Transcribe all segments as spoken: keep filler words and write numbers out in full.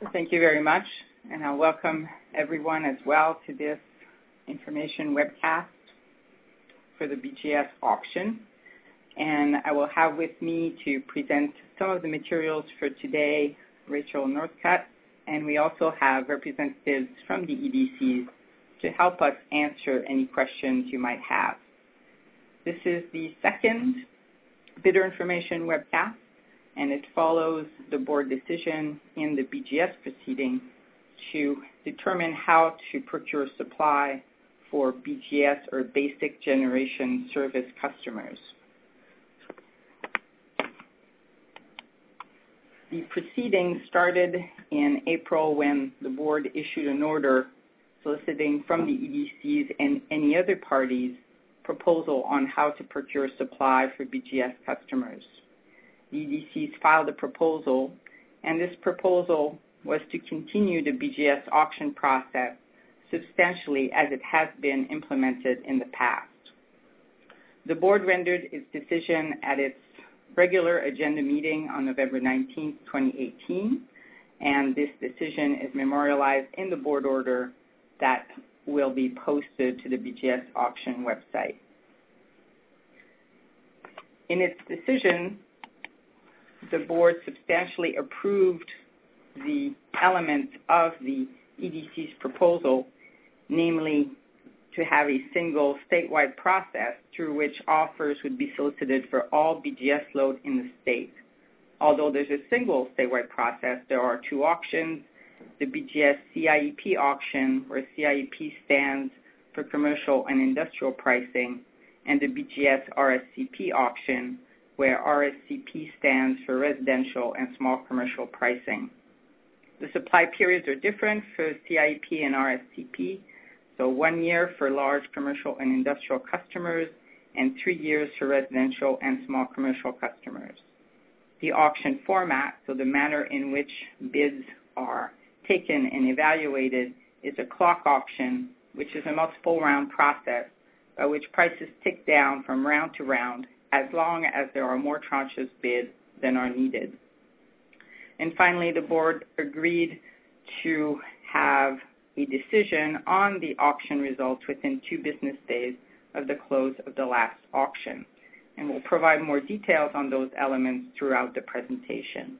Thank you very much, and I'll welcome everyone as well to this information webcast for the B G S auction. And I will have with me to present some of the materials for today Rachel Northcutt, and we also have representatives from the E D Cs to help us answer any questions you might have. This is the second bidder information webcast, and it follows the board decision in the B G S proceeding to determine how to procure supply for B G S or basic generation service customers. The proceeding started in April when the board issued an order soliciting from the E D Cs and any other parties proposal on how to procure supply for B G S customers. The E D Cs filed a proposal, and this proposal was to continue the B G S auction process substantially as it has been implemented in the past. The board rendered its decision at its regular agenda meeting on November nineteenth, twenty eighteen, and this decision is memorialized in the board order that will be posted to the B G S auction website. In its decision, the board substantially approved the elements of the E D C's proposal, namely to have a single statewide process through which offers would be solicited for all B G S load in the state. Although there's a single statewide process, there are two auctions: the B G S C I E P auction, where C I E P stands for commercial and industrial pricing, and the B G S R S C P auction, where R S C P stands for residential and small commercial pricing. The supply periods are different for C I E P and R S C P, so one year for large commercial and industrial customers and three years for residential and small commercial customers. The auction format, so the manner in which bids are taken and evaluated, is a clock auction, which is a multiple round process by which prices tick down from round to round as long as there are more tranches bid than are needed. And finally, the board agreed to have a decision on the auction results within two business days of the close of the last auction. And we'll provide more details on those elements throughout the presentation.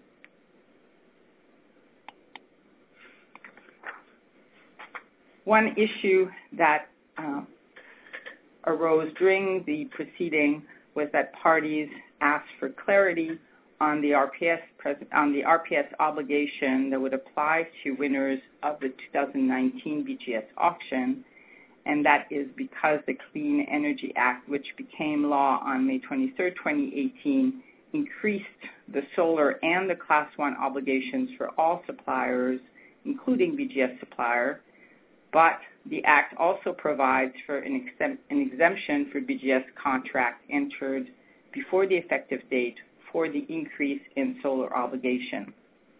One issue that uh, arose during the proceeding was that parties asked for clarity on the R P S pres- on the R P S obligation that would apply to winners of the two thousand nineteen B G S auction, and that is because the Clean Energy Act, which became law on May twenty-third, twenty eighteen, increased the solar and the Class one obligations for all suppliers, including B G S supplier, but the Act also provides for an, exemp- an exemption for B G S contract entered before the effective date for the increase in solar obligation.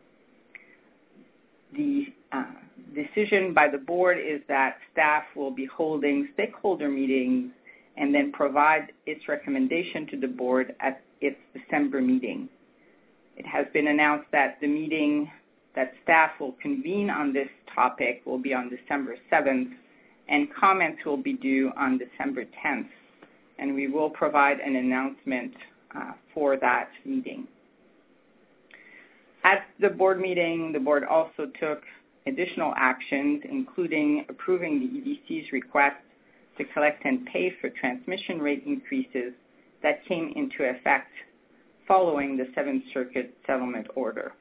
The uh, decision by the board is that staff will be holding stakeholder meetings and then provide its recommendation to the board at its December meeting. It has been announced that the meeting that staff will convene on this topic will be on December seventh, and comments will be due on December tenth, and we will provide an announcement uh, for that meeting. At the board meeting, the board also took additional actions, including approving the E D C's request to collect and pay for transmission rate increases that came into effect following the Seventh Circuit settlement order.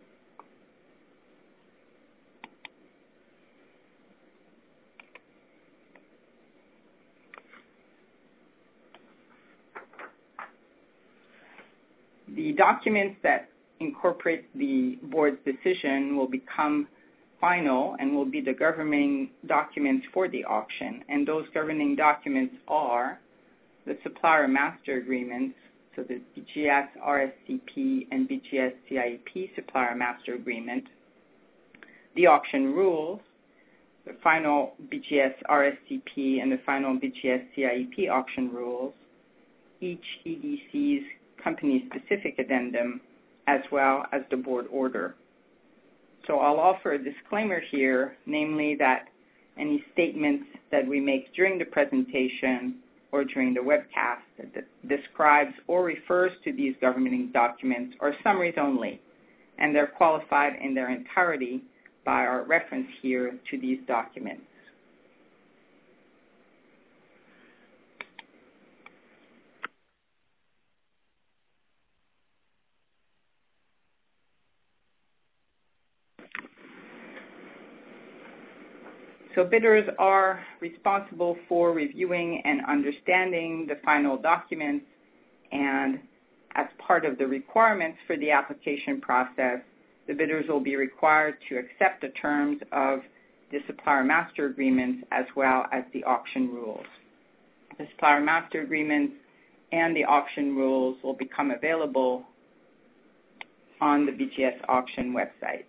The documents that incorporate the board's decision will become final and will be the governing documents for the auction. And those governing documents are the supplier master agreements, so the B G S R S C P and B G S C I E P supplier master agreement, the auction rules, the final B G S R S C P and the final B G S C I E P auction rules, each E D C's company-specific addendum, as well as the board order. So I'll offer a disclaimer here, namely that any statements that we make during the presentation or during the webcast that describes or refers to these governing documents are summaries only, and they're qualified in their entirety by our reference here to these documents. So bidders are responsible for reviewing and understanding the final documents, and as part of the requirements for the application process, the bidders will be required to accept the terms of the supplier master agreements as well as the auction rules. The supplier master agreements and the auction rules will become available on the B G S auction website.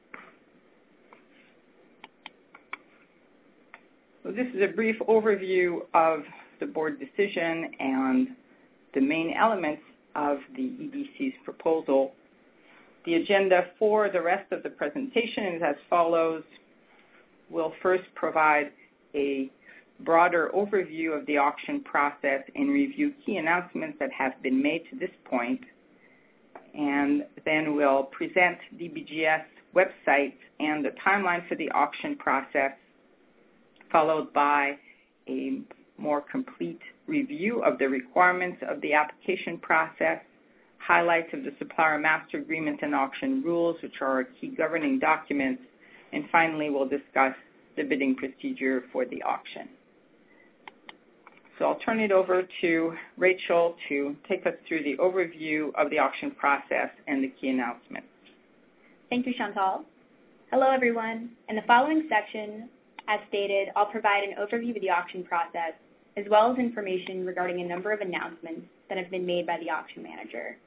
So this is a brief overview of the board decision and the main elements of the E D C's proposal. The agenda for the rest of the presentation is as follows. We'll first provide a broader overview of the auction process and review key announcements that have been made to this point. And then we'll present the B G S website and the timeline for the auction process, followed by a more complete review of the requirements of the application process, highlights of the supplier master agreement and auction rules, which are our key governing documents, and finally we'll discuss the bidding procedure for the auction. So I'll turn it over to Rachel to take us through the overview of the auction process and the key announcements. Thank you, Chantal. Hello, everyone. In the following section, as stated, I'll provide an overview of the auction process, as well as information regarding a number of announcements that have been made by the auction manager.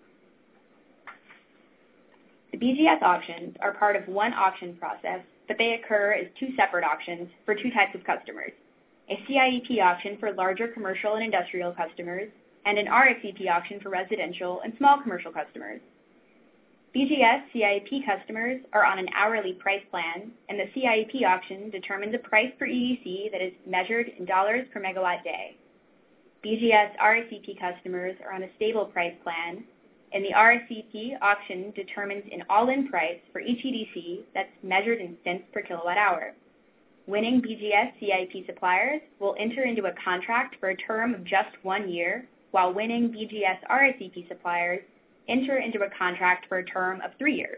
The B G S auctions are part of one auction process, but they occur as two separate auctions for two types of customers, a C I E P auction for larger commercial and industrial customers, and an R S E P auction for residential and small commercial customers. B G S C I E P customers are on an hourly price plan, and the C I E P auction determines a price per E D C that is measured in dollars per megawatt day. B G S R S E P customers are on a stable price plan, and the R S E P auction determines an all-in price for each E D C that's measured in cents per kilowatt hour. Winning B G S C I E P suppliers will enter into a contract for a term of just one year, while winning B G S R S E P suppliers enter into a contract for a term of three years.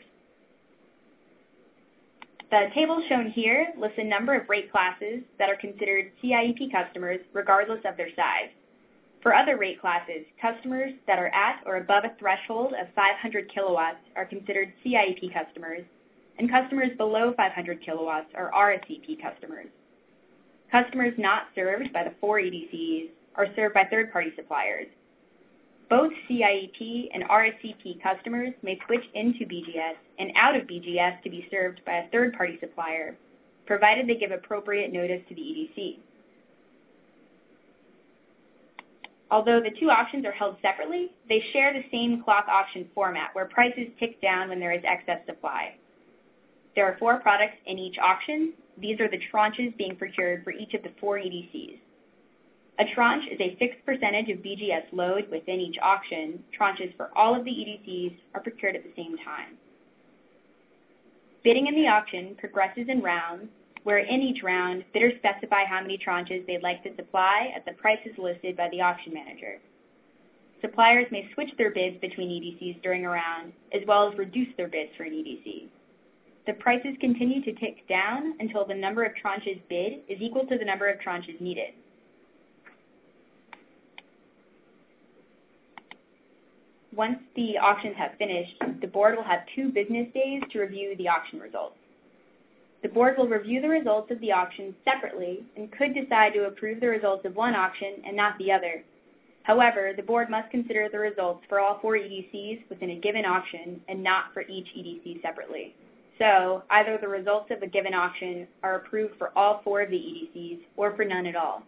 The table shown here lists a number of rate classes that are considered C I E P customers regardless of their size. For other rate classes, customers that are at or above a threshold of five hundred kilowatts are considered C I E P customers, and customers below five hundred kilowatts are R S E P customers. Customers not served by the four E D Cs are served by third-party suppliers. Both C I E P and R S E P customers may switch into B G S and out of B G S to be served by a third-party supplier, provided they give appropriate notice to the E D C. Although the two auctions are held separately, they share the same clock auction format where prices tick down when there is excess supply. There are four products in each auction. These are the tranches being procured for each of the four E D Cs. A tranche is a fixed percentage of B G S load within each auction. Tranches for all of the E D Cs are procured at the same time. Bidding in the auction progresses in rounds, where in each round, bidders specify how many tranches they'd like to supply at the prices listed by the auction manager. Suppliers may switch their bids between E D Cs during a round, as well as reduce their bids for an E D C. The prices continue to tick down until the number of tranches bid is equal to the number of tranches needed. Once the auctions have finished, the board will have two business days to review the auction results. The board will review the results of the auction separately and could decide to approve the results of one auction and not the other. However, the board must consider the results for all four E D Cs within a given auction and not for each E D C separately. So, either the results of a given auction are approved for all four of the E D Cs or for none at all.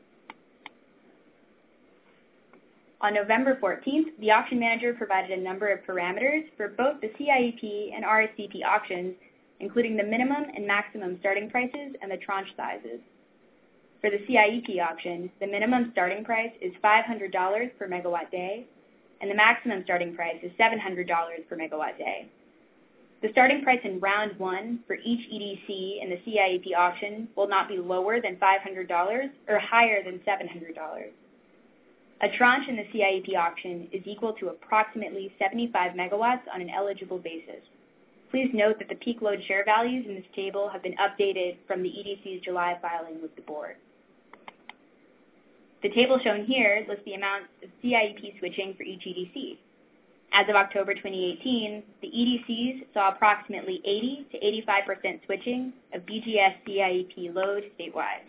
On November fourteenth, the auction manager provided a number of parameters for both the C I E P and R S E P auctions, including the minimum and maximum starting prices and the tranche sizes. For the C I E P auction, the minimum starting price is five hundred dollars per megawatt day, and the maximum starting price is seven hundred dollars per megawatt day. The starting price in round one for each E D C in the C I E P auction will not be lower than five hundred dollars or higher than seven hundred dollars. A tranche in the C I E P auction is equal to approximately seventy-five megawatts on an eligible basis. Please note that the peak load share values in this table have been updated from the E D C's July filing with the board. The table shown here lists the amounts of C I E P switching for each E D C. As of October twenty eighteen, the E D Cs saw approximately eighty to eighty-five percent switching of B G S C I E P load statewide.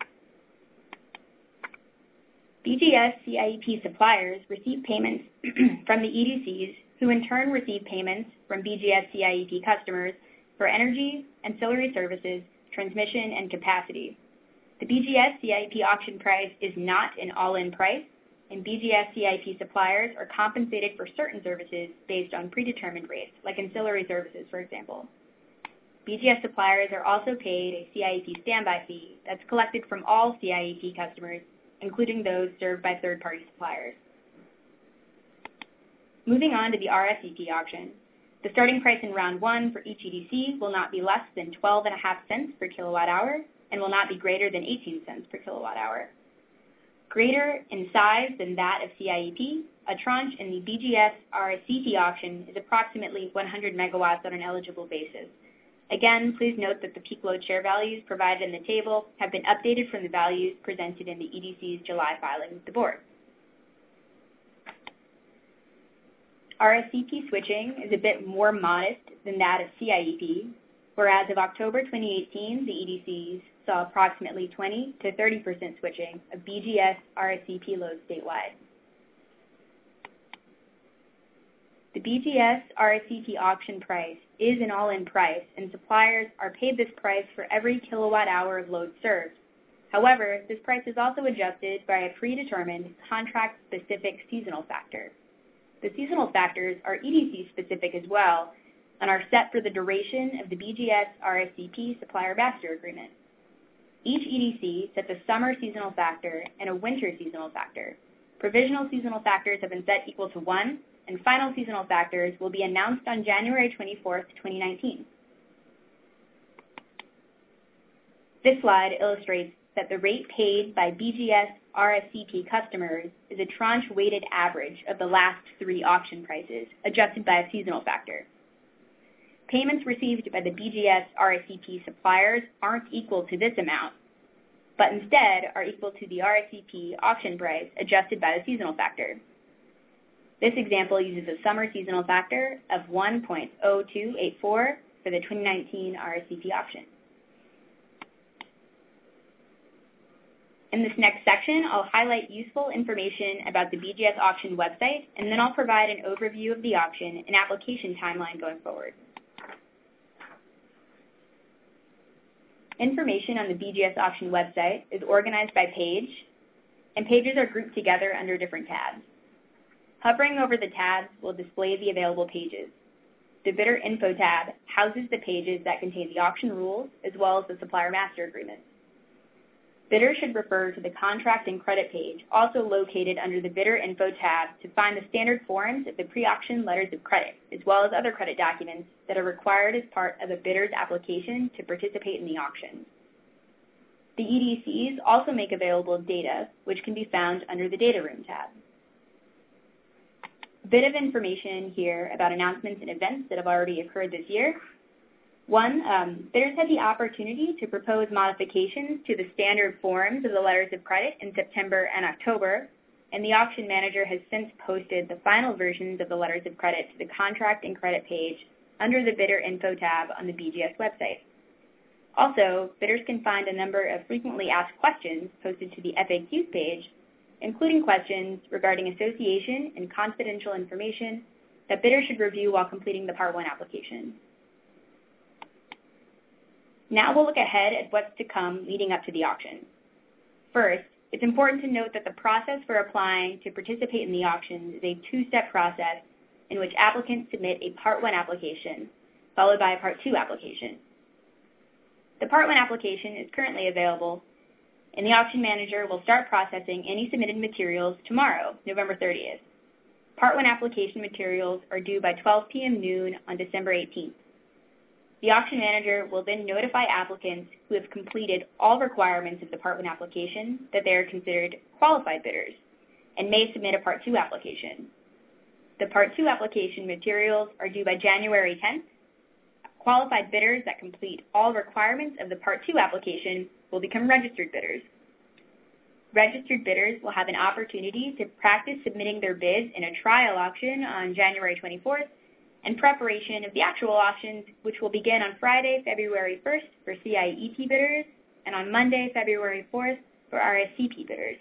B G S C I E P suppliers receive payments from the E D Cs, who in turn receive payments from B G S C I E P customers for energy, ancillary services, transmission, and capacity. The B G S C I E P auction price is not an all-in price, and B G S C I E P suppliers are compensated for certain services based on predetermined rates, like ancillary services, for example. B G S suppliers are also paid a C I E P standby fee that's collected from all C I E P customers, including those served by third-party suppliers. Moving on to the R S E P auction, the starting price in round one for each E D C will not be less than twelve and a half cents per kilowatt hour and will not be greater than eighteen cents per kilowatt hour. Greater in size than that of C I E P, a tranche in the B G S R S E P auction is approximately one hundred megawatts on an eligible basis. Again, please note that the peak load share values provided in the table have been updated from the values presented in the E D C's July filing with the board. R S E P switching is a bit more modest than that of C I E P, whereas of October twenty eighteen, the E D Cs saw approximately twenty to thirty percent switching of B G S R S E P loads statewide. The B G S R S E P auction price is an all-in price, and suppliers are paid this price for every kilowatt hour of load served. However, this price is also adjusted by a predetermined contract-specific seasonal factor. The seasonal factors are E D C-specific as well and are set for the duration of the B G S R S E P supplier master agreement. Each E D C sets a summer seasonal factor and a winter seasonal factor. Provisional seasonal factors have been set equal to one, and final seasonal factors will be announced on January twenty-fourth, twenty nineteen. This slide illustrates that the rate paid by B G S R S E P customers is a tranche-weighted average of the last three auction prices, adjusted by a seasonal factor. Payments received by the B G S R S E P suppliers aren't equal to this amount, but instead are equal to the R S E P auction price adjusted by the seasonal factor. This example uses a summer seasonal factor of one point zero two eight four for the twenty nineteen R S E P auction. In this next section, I'll highlight useful information about the B G S auction website, and then I'll provide an overview of the auction and application timeline going forward. Information on the B G S auction website is organized by page, and pages are grouped together under different tabs. Hovering over the tabs will display the available pages. The Bidder Info tab houses the pages that contain the auction rules as well as the supplier master agreement. Bidders should refer to the Contract and Credit page, also located under the Bidder Info tab, to find the standard forms of the pre-auction letters of credit, as well as other credit documents that are required as part of a bidder's application to participate in the auction. The E D Cs also make available data, which can be found under the Data Room tab. A bit of information here about announcements and events that have already occurred this year. One, um, bidders had the opportunity to propose modifications to the standard forms of the letters of credit in September and October, and the auction manager has since posted the final versions of the letters of credit to the Contract and Credit page under the Bidder Info tab on the B G S website. Also, bidders can find a number of frequently asked questions posted to the F A Qs page, including questions regarding association and confidential information that bidders should review while completing the Part one application. Now we'll look ahead at what's to come leading up to the auction. First, it's important to note that the process for applying to participate in the auction is a two-step process in which applicants submit a Part one application, followed by a Part two application. The Part one application is currently available, and the auction manager will start processing any submitted materials tomorrow, November thirtieth. Part one application materials are due by twelve p m noon on December eighteenth. The auction manager will then notify applicants who have completed all requirements of the Part one application that they are considered qualified bidders and may submit a Part two application. The Part two application materials are due by January tenth. Qualified bidders that complete all requirements of the Part two application will become registered bidders. Registered bidders will have an opportunity to practice submitting their bids in a trial auction on January twenty-fourth and preparation of the actual auctions, which will begin on Friday, February first for C I E P bidders and on Monday, February fourth for R S C P bidders.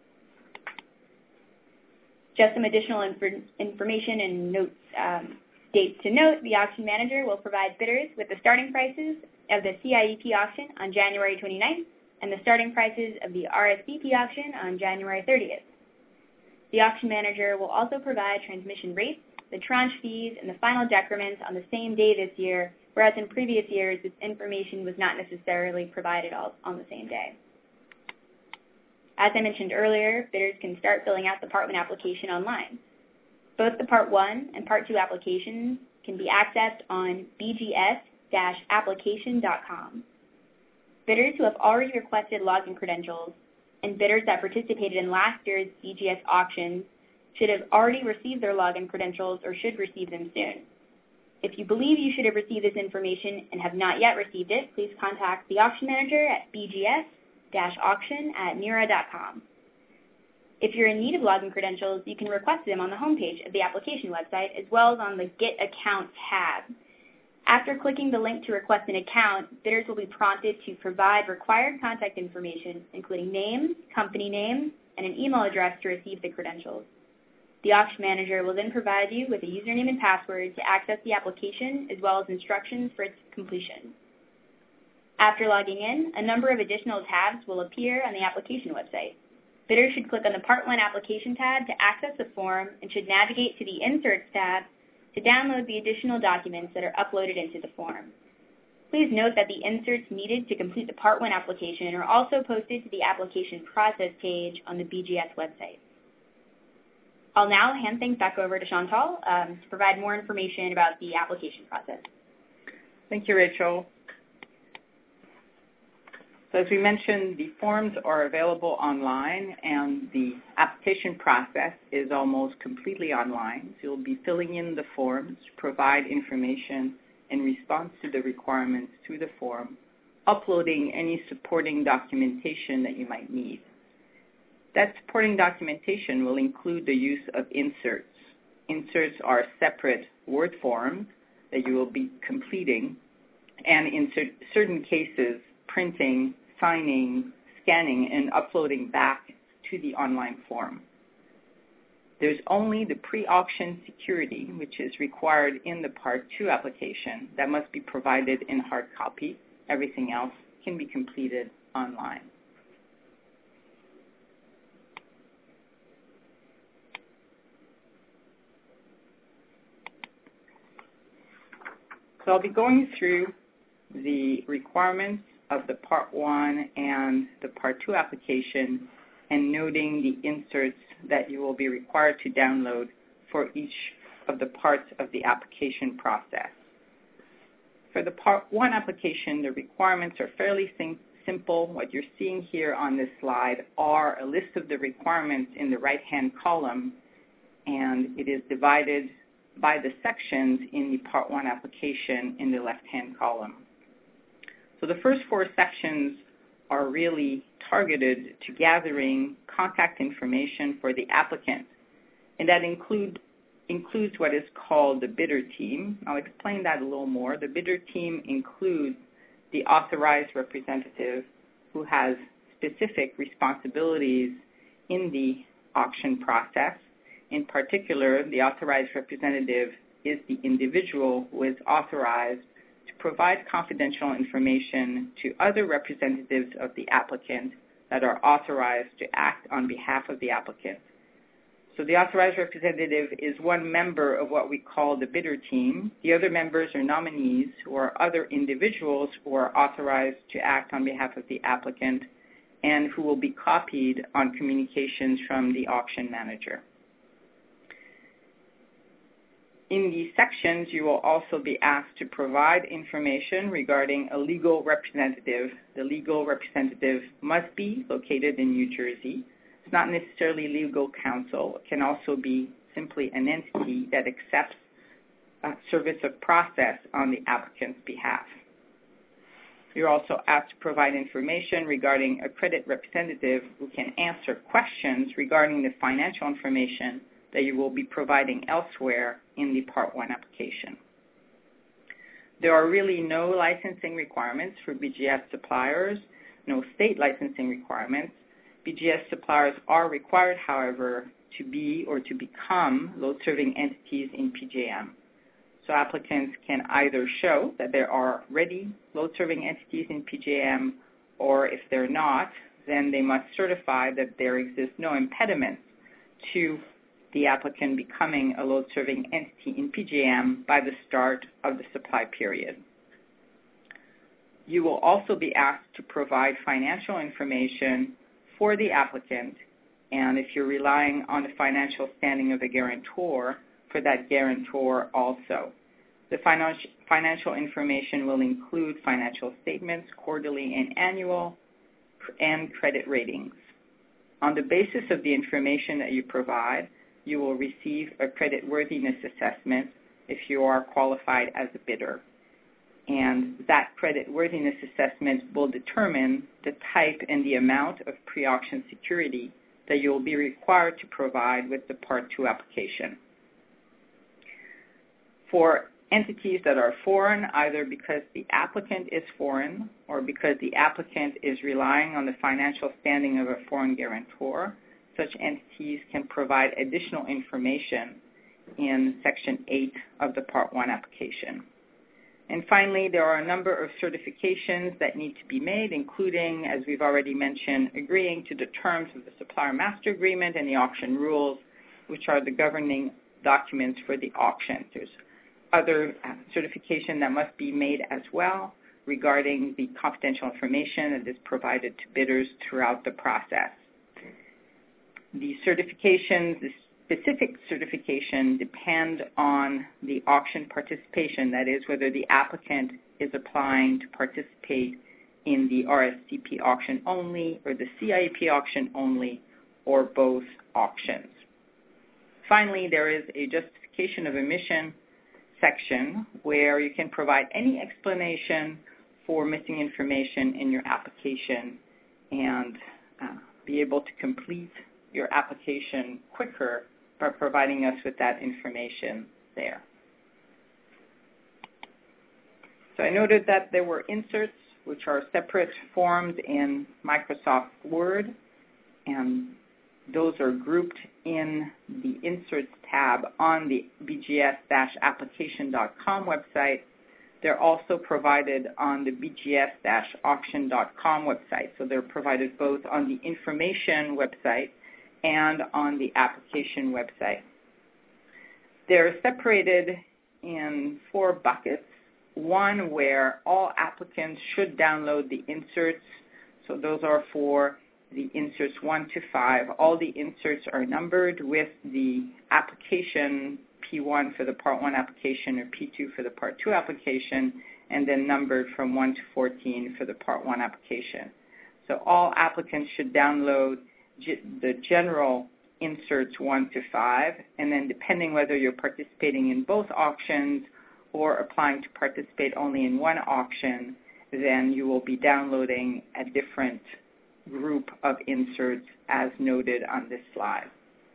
Just some additional inf information and notes, um, dates to note, the auction manager will provide bidders with the starting prices of the C I E P auction on January twenty-ninth and the starting prices of the R S C P auction on January thirtieth. The auction manager will also provide transmission rates, the tranche fees, and the final decrements on the same day this year, whereas in previous years this information was not necessarily provided all on the same day. As I mentioned earlier, bidders can start filling out the Part one application online. Both the Part one and Part two applications can be accessed on b g s dash application dot com. Bidders who have already requested login credentials and bidders that participated in last year's B G S auctions should have already received their login credentials or should receive them soon. If you believe you should have received this information and have not yet received it, please contact the auction manager at b g s dash auction at nera dot com. If you're in need of login credentials, you can request them on the homepage of the application website as well as on the Get Account tab. After clicking the link to request an account, bidders will be prompted to provide required contact information, including name, company name, and an email address to receive the credentials. The auction manager will then provide you with a username and password to access the application as well as instructions for its completion. After logging in, a number of additional tabs will appear on the application website. Bidders should click on the Part one application tab to access the form and should navigate to the Inserts tab to download the additional documents that are uploaded into the form. Please note that the inserts needed to complete the Part one application are also posted to the application process page on the B G S website. I'll now hand things back over to Chantal um, to provide more information about the application process. Thank you, Rachel. So as we mentioned, the forms are available online and the application process is almost completely online. So you'll be filling in the forms, provide information in response to the requirements through the form, uploading any supporting documentation that you might need. That supporting documentation will include the use of inserts. Inserts are separate Word forms that you will be completing, and in cer certain cases, printing, signing, scanning, and uploading back to the online form. There's only the pre-auction security, which is required in the Part two application, that must be provided in hard copy. Everything else can be completed online. So I'll be going through the requirements of the Part one and the Part two application and noting the inserts that you will be required to download for each of the parts of the application process. For the Part one application, the requirements are fairly sim simple. What you're seeing here on this slide are a list of the requirements in the right-hand column, and it is divided by the sections in the Part one application in the left-hand column. So the first four sections are really targeted to gathering contact information for the applicant, and that include, includes what is called the bidder team. I'll explain that a little more. The bidder team includes the authorized representative who has specific responsibilities in the auction process. In particular, the authorized representative is the individual who is authorized to provide confidential information to other representatives of the applicant that are authorized to act on behalf of the applicant. So the authorized representative is one member of what we call the bidder team. The other members are nominees who are other individuals who are authorized to act on behalf of the applicant and who will be copied on communications from the auction manager. In these sections, you will also be asked to provide information regarding a legal representative. The legal representative must be located in New Jersey. It's not necessarily legal counsel. It can also be simply an entity that accepts a service of process on the applicant's behalf. You're also asked to provide information regarding a credit representative who can answer questions regarding the financial information that you will be providing elsewhere in the Part one application. There are really no licensing requirements for B G S suppliers, no state licensing requirements. B G S suppliers are required, however, to be or to become load-serving entities in P J M. So applicants can either show that there are already load-serving entities in P J M, or if they're not, then they must certify that there exists no impediment to the applicant becoming a load-serving entity in P J M by the start of the supply period. You will also be asked to provide financial information for the applicant, and if you're relying on the financial standing of a guarantor, for that guarantor also. The financial information will include financial statements, quarterly and annual, and credit ratings. On the basis of the information that you provide, you will receive a credit worthiness assessment if you are qualified as a bidder. And that credit worthiness assessment will determine the type and the amount of pre-auction security that you will be required to provide with the Part two application. For entities that are foreign, either because the applicant is foreign or because the applicant is relying on the financial standing of a foreign guarantor, such entities can provide additional information in Section eight of the Part one application. And finally, there are a number of certifications that need to be made, including, as we've already mentioned, agreeing to the terms of the Supplier Master Agreement and the auction rules, which are the governing documents for the auction. There's other uh, certification that must be made as well regarding the confidential information that is provided to bidders throughout the process. The certifications, the specific certification depend on the auction participation, that is, whether the applicant is applying to participate in the R S C P auction only or the C I A P auction only, or both auctions. Finally, there is a justification of omission section where you can provide any explanation for missing information in your application and uh, be able to complete your application quicker by providing us with that information there. So I noted that there were inserts, which are separate forms in Microsoft Word, and those are grouped in the Inserts tab on the b g s dash application dot com website. They're also provided on the b g s dash auction dot com website. So they're provided both on the information website and on the application website. They're separated in four buckets. One where all applicants should download the inserts. So those are for the inserts one to five. All the inserts are numbered with the application P one for the Part one application or P two for the Part two application, and then numbered from one to fourteen for the Part one application. So all applicants should download the general inserts one to five, and then depending whether you're participating in both auctions or applying to participate only in one auction, then you will be downloading a different group of inserts as noted on this slide.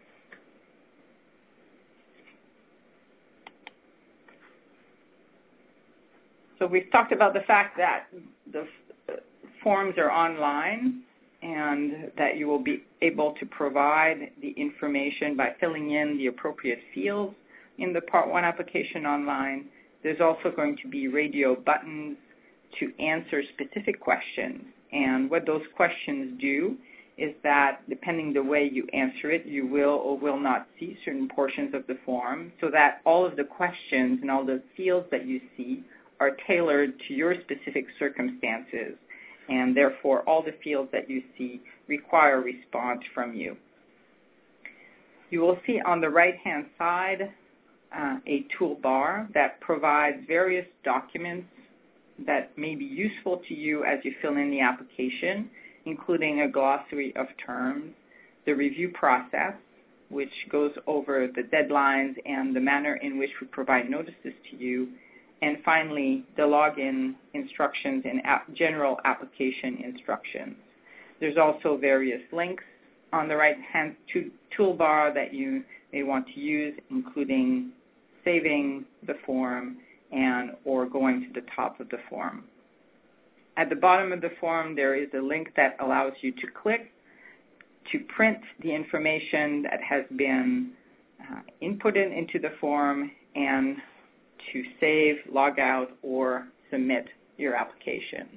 So we've talked about the fact that the forms are online and that you will be able to provide the information by filling in the appropriate fields in the Part one application online. There's also going to be radio buttons to answer specific questions. And what those questions do is that depending the way you answer it, you will or will not see certain portions of the form, so that all of the questions and all the fields that you see are tailored to your specific circumstances, and therefore all the fields that you see require a response from you. You will see on the right-hand side uh, a toolbar that provides various documents that may be useful to you as you fill in the application, including a glossary of terms, the review process, which goes over the deadlines and the manner in which we provide notices to you, and finally, the login instructions and app general application instructions. There's also various links on the right-hand toolbar that you may want to use, including saving the form and or going to the top of the form. At the bottom of the form, there is a link that allows you to click to print the information that has been uh, inputted into the form and to save, log out, or submit your application.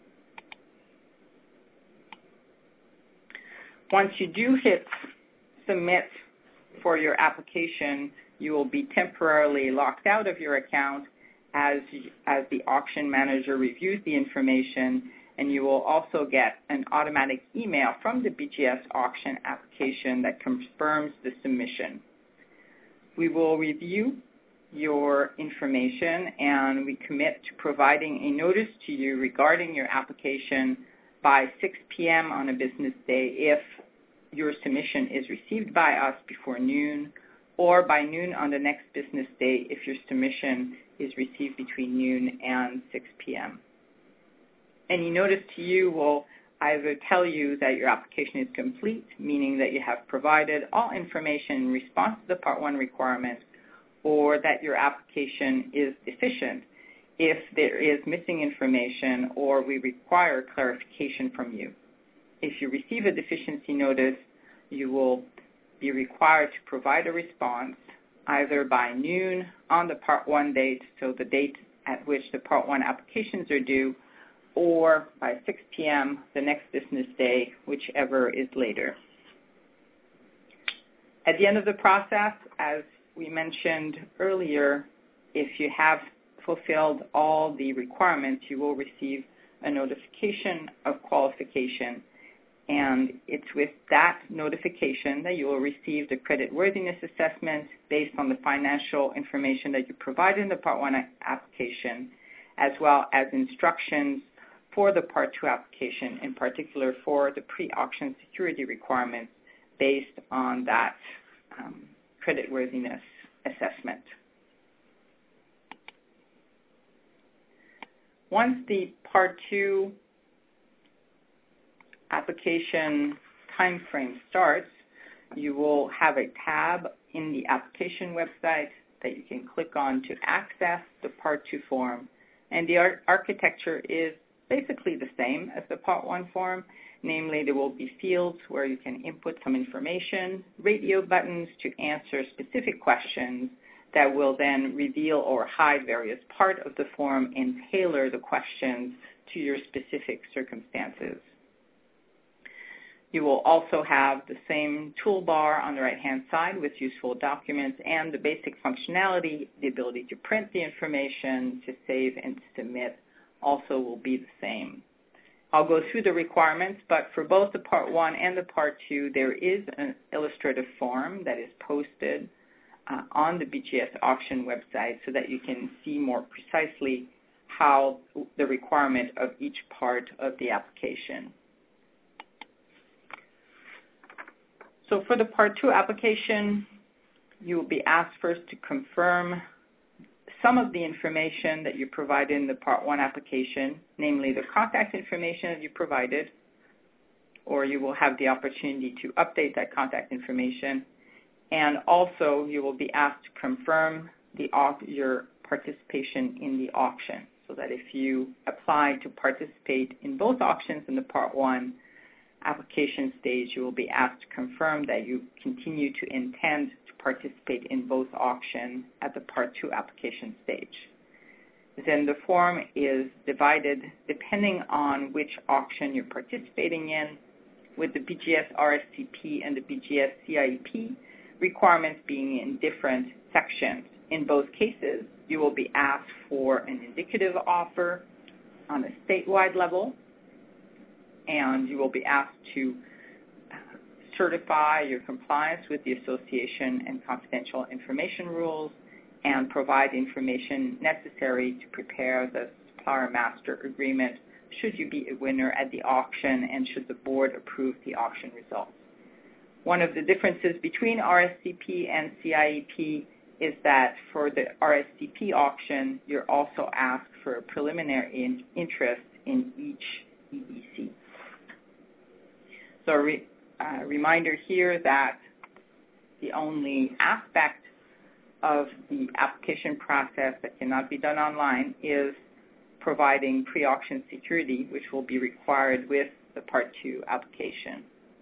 Once you do hit submit for your application, you will be temporarily locked out of your account as, as the auction manager reviews the information, and you will also get an automatic email from the B G S auction application that confirms the submission. We will review your information, and we commit to providing a notice to you regarding your application by six p m on a business day if your submission is received by us before noon, or by noon on the next business day if your submission is received between noon and six p m Any notice to you will either tell you that your application is complete, meaning that you have provided all information in response to the Part one requirement, or that your application is deficient if there is missing information or we require clarification from you. If you receive a deficiency notice, you will be required to provide a response either by noon on the Part one date, so the date at which the Part one applications are due, or by six p m the next business day, whichever is later. At the end of the process, as we mentioned earlier, if you have fulfilled all the requirements, you will receive a notification of qualification, and it's with that notification that you will receive the creditworthiness assessment based on the financial information that you provide in the Part one application, as well as instructions for the Part two application, in particular for the pre-auction security requirements based on that um, creditworthiness assessment. Once the Part two application time frame starts, you will have a tab in the application website that you can click on to access the Part two form. And the ar architecture is basically the same as the Part one form. Namely, there will be fields where you can input some information, radio buttons to answer specific questions that will then reveal or hide various parts of the form and tailor the questions to your specific circumstances. You will also have the same toolbar on the right-hand side with useful documents and the basic functionality, the ability to print the information, to save and to submit also will be the same. I'll go through the requirements, but for both the Part one and the Part two, there is an illustrative form that is posted uh, on the B G S auction website so that you can see more precisely how the requirement of each part of the application. So for the Part two application, you will be asked first to confirm some of the information that you provide in the Part one application, namely the contact information that you provided, or you will have the opportunity to update that contact information. And also, you will be asked to confirm the, your participation in the auction, so that if you apply to participate in both auctions in the Part one application stage, you will be asked to confirm that you continue to intend to participate in both auctions at the Part two application stage. Then the form is divided depending on which auction you're participating in. with the B G S R S C P and the B G S C I E P requirements being in different sections. In both cases, you will be asked for an indicative offer on a statewide level, and you will be asked to certify your compliance with the association and confidential information rules and provide information necessary to prepare the supplier master agreement should you be a winner at the auction and should the board approve the auction results. One of the differences between R S C P and C I E P is that for the R S C P auction, you're also asked for a preliminary in interest in each E D C. So a re, uh, reminder here that the only aspect of the application process that cannot be done online is providing pre-auction security, which will be required with the Part two application.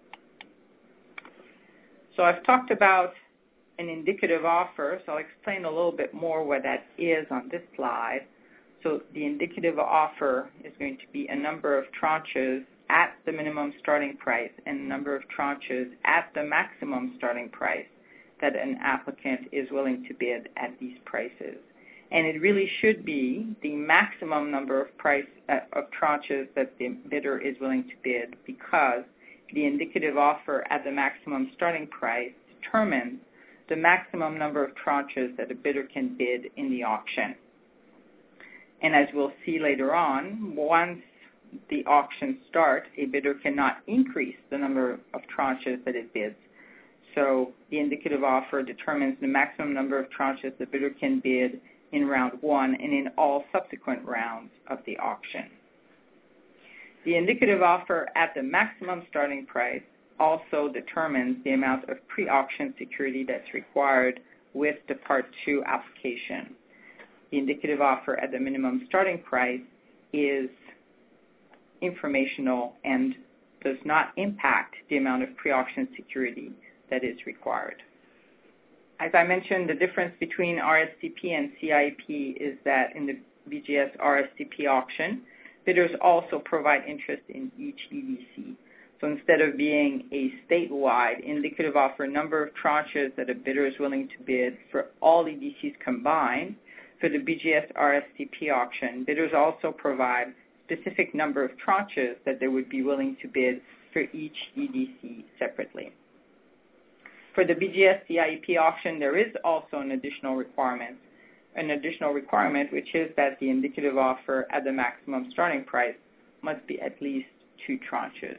So I've talked about an indicative offer, so I'll explain a little bit more what that is on this slide. So the indicative offer is going to be a number of tranches at the minimum starting price and a number of tranches at the maximum starting price that an applicant is willing to bid at these prices. And it really should be the maximum number of price uh, of tranches that the bidder is willing to bid, because the indicative offer at the maximum starting price determines the maximum number of tranches that a bidder can bid in the auction. And as we'll see later on, once the auction starts, a bidder cannot increase the number of tranches that it bids. So the indicative offer determines the maximum number of tranches the bidder can bid in round one and in all subsequent rounds of the auction. The indicative offer at the maximum starting price also determines the amount of pre-auction security that's required with the Part two application. The indicative offer at the minimum starting price is informational and does not impact the amount of pre-auction security that is required. As I mentioned, the difference between R S C P and C I E P is that in the B G S R S C P auction, bidders also provide interest in each E D C. So instead of being a statewide indicative offer number of tranches that a bidder is willing to bid for all E D Cs combined, for the B G S R S C P auction, bidders also provide specific number of tranches that they would be willing to bid for each E D C separately. For the B G S C I E P auction, there is also an additional requirement, an additional requirement, which is that the indicative offer at the maximum starting price must be at least two tranches.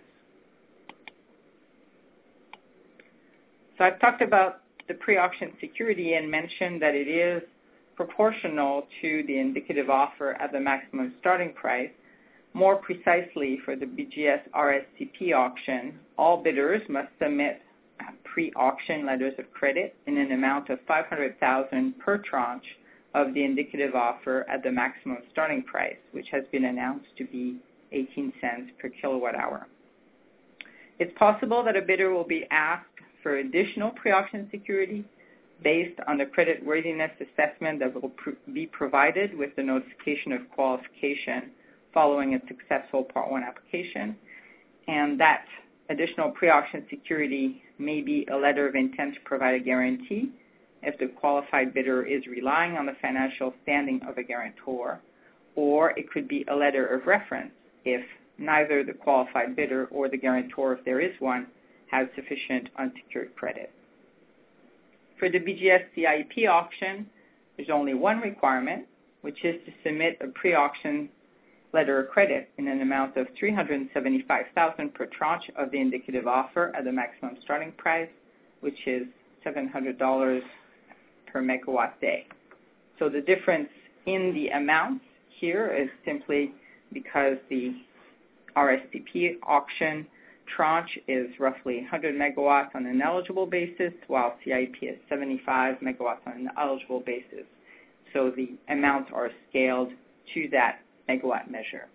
So I've talked about the pre-auction security and mentioned that it is proportional to the indicative offer at the maximum starting price. More precisely, for the B G S R S C P auction, all bidders must submit pre-auction letters of credit in an amount of five hundred thousand dollars per tranche of the indicative offer at the maximum starting price, which has been announced to be eighteen cents per kilowatt hour. It's possible that a bidder will be asked for additional pre-auction security based on the credit worthiness assessment that will pr- be provided with the notification of qualification following a successful Part one application, and that additional pre-auction security may be a letter of intent to provide a guarantee if the qualified bidder is relying on the financial standing of a guarantor, or it could be a letter of reference if neither the qualified bidder or the guarantor, if there is one, has sufficient unsecured credit. For the B G S C I E P auction, there's only one requirement, which is to submit a pre-auction letter of credit in an amount of three hundred seventy-five thousand dollars per tranche of the indicative offer at the maximum starting price, which is seven hundred dollars per megawatt day. So the difference in the amounts here is simply because the R S C P auction tranche is roughly one hundred megawatts on an eligible basis, while C I E P is seventy-five megawatts on an eligible basis. So the amounts are scaled to that megawatt measure.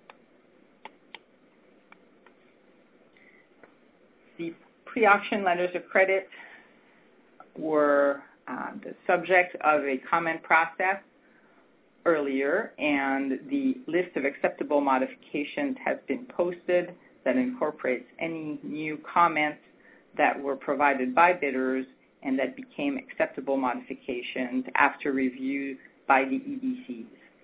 The pre-auction letters of credit were uh, the subject of a comment process earlier, and the list of acceptable modifications has been posted that incorporates any new comments that were provided by bidders and that became acceptable modifications after review by the E D Cs.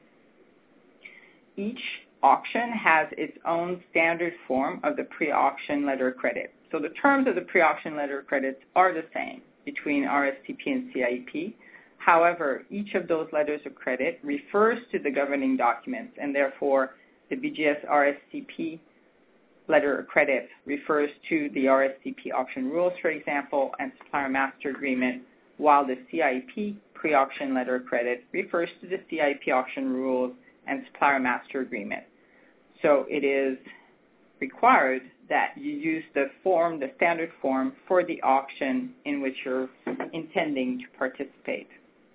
Each auction has its own standard form of the pre-auction letter of credit. So the terms of the pre-auction letter of credits are the same between R S T P and C I E P. However, each of those letters of credit refers to the governing documents, and therefore the B G S R S C P letter of credit refers to the R S C P auction rules, for example, and supplier master agreement, while the C I E P pre-auction letter of credit refers to the C I E P auction rules and supplier master agreement. So it is required that you use the form, the standard form, for the auction in which you're intending to participate.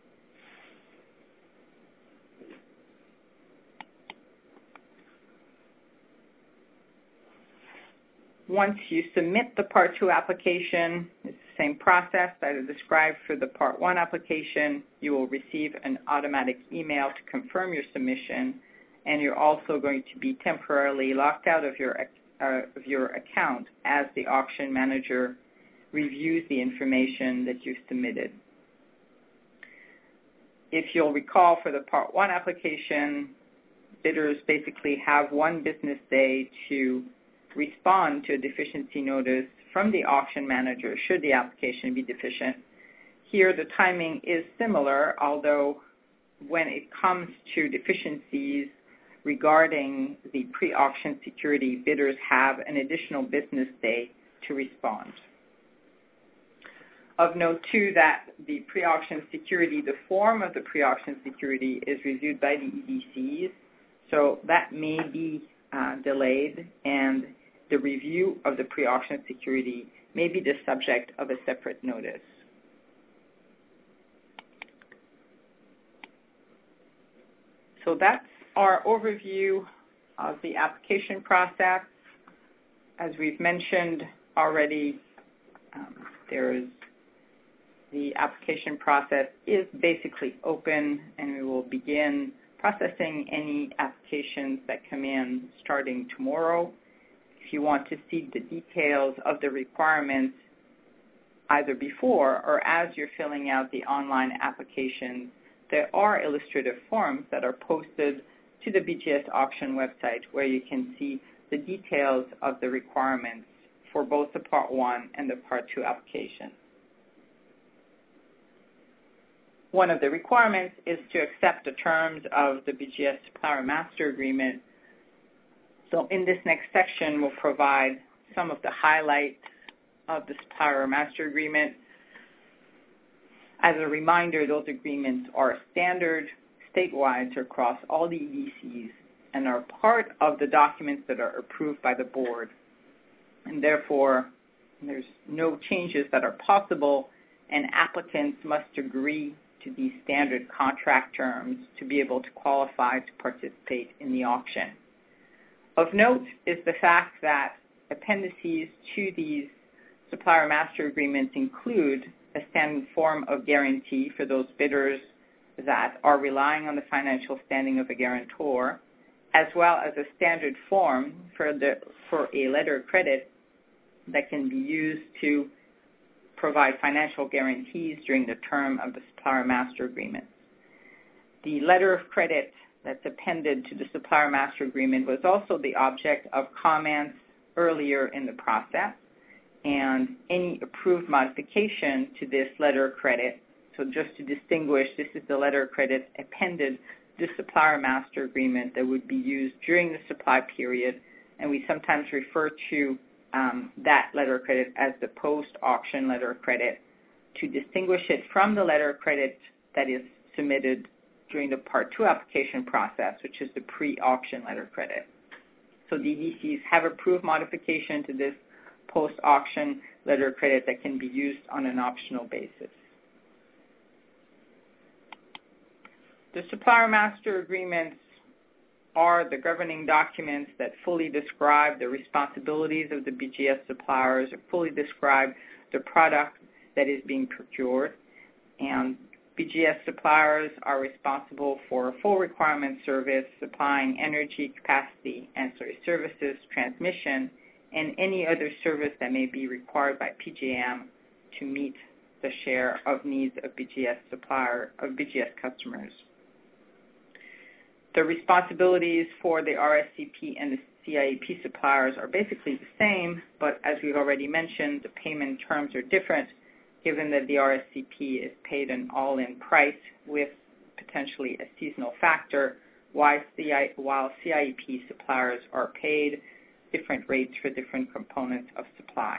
Once you submit the Part two application, it's the same process that is described for the Part one application. You will receive an automatic email to confirm your submission, and you're also going to be temporarily locked out of your, uh, of your account as the auction manager reviews the information that you've submitted. If you'll recall, for the Part one application, bidders basically have one business day to respond to a deficiency notice from the auction manager should the application be deficient. Here the timing is similar, although when it comes to deficiencies regarding the pre-auction security, bidders have an additional business day to respond. Of note, too, that the pre-auction security, the form of the pre-auction security is reviewed by the E D Cs, so that may be uh, delayed, and the review of the pre-auction security may be the subject of a separate notice. So that's our overview of the application process. As we've mentioned already, um, there is the application process is basically open, and we will begin processing any applications that come in starting tomorrow. If you want to see the details of the requirements either before or as you're filling out the online applications, there are illustrative forms that are posted to the B G S auction website where you can see the details of the requirements for both the Part one and the Part two applications. One of the requirements is to accept the terms of the B G S Supplier Master Agreement. So in this next section, we'll provide some of the highlights of the Supplier Master Agreement. As a reminder, those agreements are standard statewide across all the E D Cs and are part of the documents that are approved by the board. And therefore, there's no changes that are possible, and applicants must agree to these standard contract terms to be able to qualify to participate in the auction. Of note is the fact that appendices to these supplier master agreements include a standing form of guarantee for those bidders that are relying on the financial standing of a guarantor, as well as a standard form for, the, for a letter of credit that can be used to provide financial guarantees during the term of the supplier master agreement. The letter of credit that's appended to the supplier master agreement was also the object of comments earlier in the process, and any approved modification to this letter of credit, so just to distinguish, this is the letter of credit appended to the supplier master agreement that would be used during the supply period, and we sometimes refer to um, that letter of credit as the post-auction letter of credit to distinguish it from the letter of credit that is submitted during the Part two application process, which is the pre-auction letter of credit. So D D Cs have approved modification to this post-auction letter of credit that can be used on an optional basis. The supplier master agreements are the governing documents that fully describe the responsibilities of the B G S suppliers, or fully describe the product that is being procured. And B G S suppliers are responsible for full requirement service, supplying energy, capacity, ancillary services, transmission, and any other service that may be required by P J M to meet the share of needs of B G S supplier of B G S customers. The responsibilities for the R S C P and the C I E P suppliers are basically the same, but as we've already mentioned, the payment terms are different, given that the R S C P is paid an all-in price with potentially a seasonal factor, while C I E P suppliers are paid different rates for different components of supply.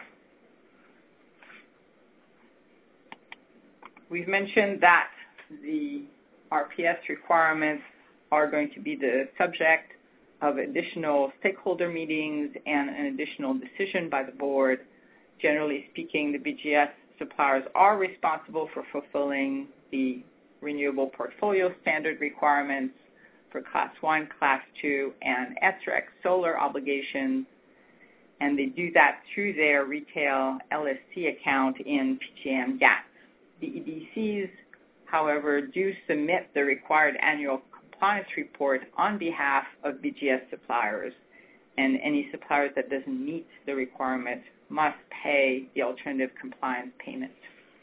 We've mentioned that the R P S requirements are going to be the subject of additional stakeholder meetings and an additional decision by the board. Generally speaking, the B G S suppliers are responsible for fulfilling the renewable portfolio standard requirements for Class one, Class two, and S R E C solar obligations, and they do that through their retail L S C account in P J M G A T. The E D Cs, however, do submit the required annual compliance report on behalf of B G S suppliers, and any suppliers that doesn't meet the requirement must pay the alternative compliance payment.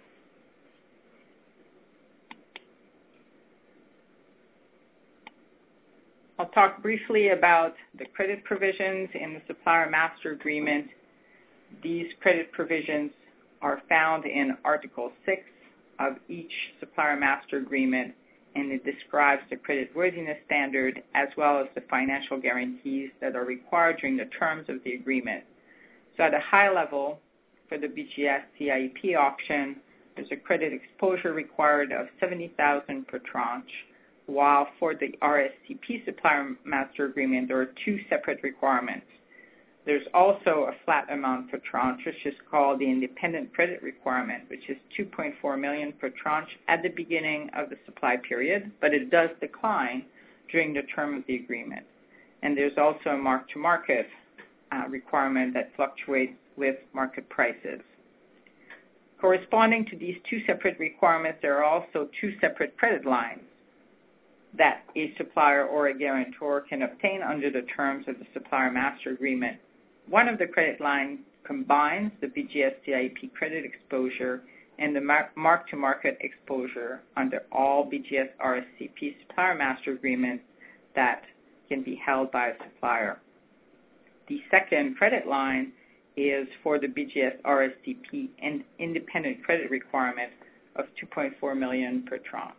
I'll talk briefly about the credit provisions in the Supplier Master Agreement. These credit provisions are found in Article six of each Supplier Master Agreement, and it describes the creditworthiness standard as well as the financial guarantees that are required during the terms of the agreement. So at a high level, for the B G S C I E P auction, there's a credit exposure required of seventy thousand dollars per tranche, while for the R S C P Supplier Master Agreement, there are two separate requirements. There's also a flat amount per tranche, which is called the independent credit requirement, which is two point four million dollars per tranche at the beginning of the supply period, but it does decline during the term of the agreement. And there's also a mark-to-market uh, requirement that fluctuates with market prices. Corresponding to these two separate requirements, there are also two separate credit lines that a supplier or a guarantor can obtain under the terms of the Supplier Master Agreement. One of the credit lines combines the B G S C I E P credit exposure and the mark-to-market exposure under all B G S R S C P Supplier Master Agreements that can be held by a supplier. The second credit line is for the B G S R S C P and independent credit requirement of two point four million dollars per tranche.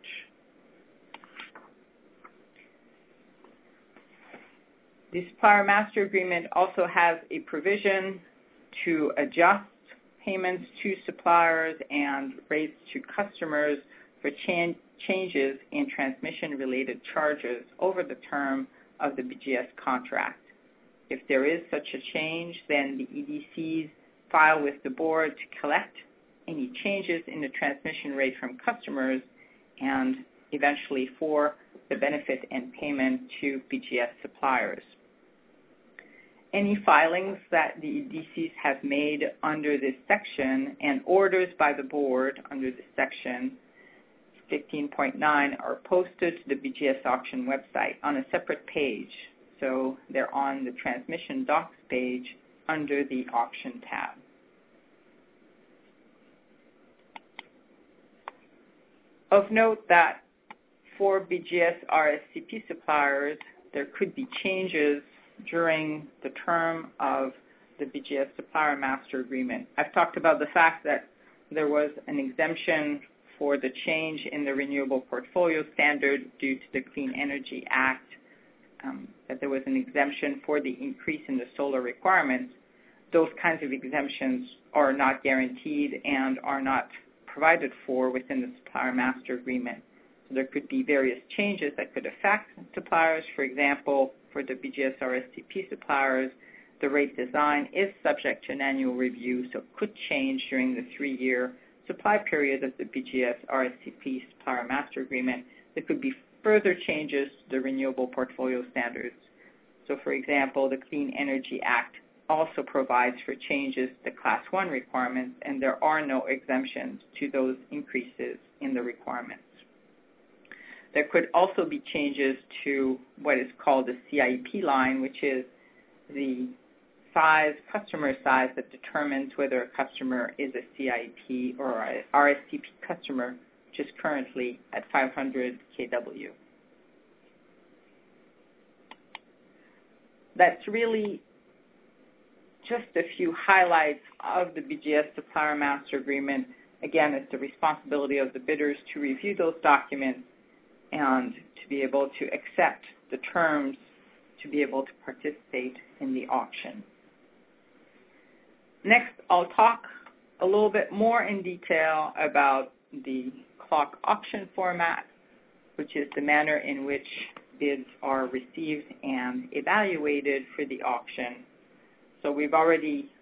The Supplier Master Agreement also has a provision to adjust payments to suppliers and rates to customers for chan changes in transmission-related charges over the term of the B G S contract. If there is such a change, then the E D Cs file with the board to collect any changes in the transmission rate from customers and eventually for the benefit and payment to B G S suppliers. Any filings that the E D Cs have made under this section and orders by the board under this section, fifteen point nine, are posted to the B G S auction website on a separate page. So they're on the transmission docs page under the auction tab. Of note that for B G S R S C P suppliers, there could be changes during the term of the B G S Supplier Master Agreement. I've talked about the fact that there was an exemption for the change in the Renewable Portfolio Standard due to the Clean Energy Act, um, that there was an exemption for the increase in the solar requirements. Those kinds of exemptions are not guaranteed and are not provided for within the Supplier Master Agreement. So there could be various changes that could affect suppliers. For example, for the B G S R S C P suppliers, the rate design is subject to an annual review, so it could change during the three-year supply period of the B G S R S C P Supplier Master Agreement. There could be further changes to the Renewable Portfolio Standards. So, for example, the Clean Energy Act also provides for changes to Class one requirements, and there are no exemptions to those increases in the requirements. There could also be changes to what is called the C I E P line, which is the size, customer size, that determines whether a customer is a C I E P or a R S T P customer, which is currently at five hundred K W. That's really just a few highlights of the B G S Supplier Master Agreement. Again, it's the responsibility of the bidders to review those documents and to be able to accept the terms to be able to participate in the auction. Next, I'll talk a little bit more in detail about the clock auction format, which is the manner in which bids are received and evaluated for the auction. So we've already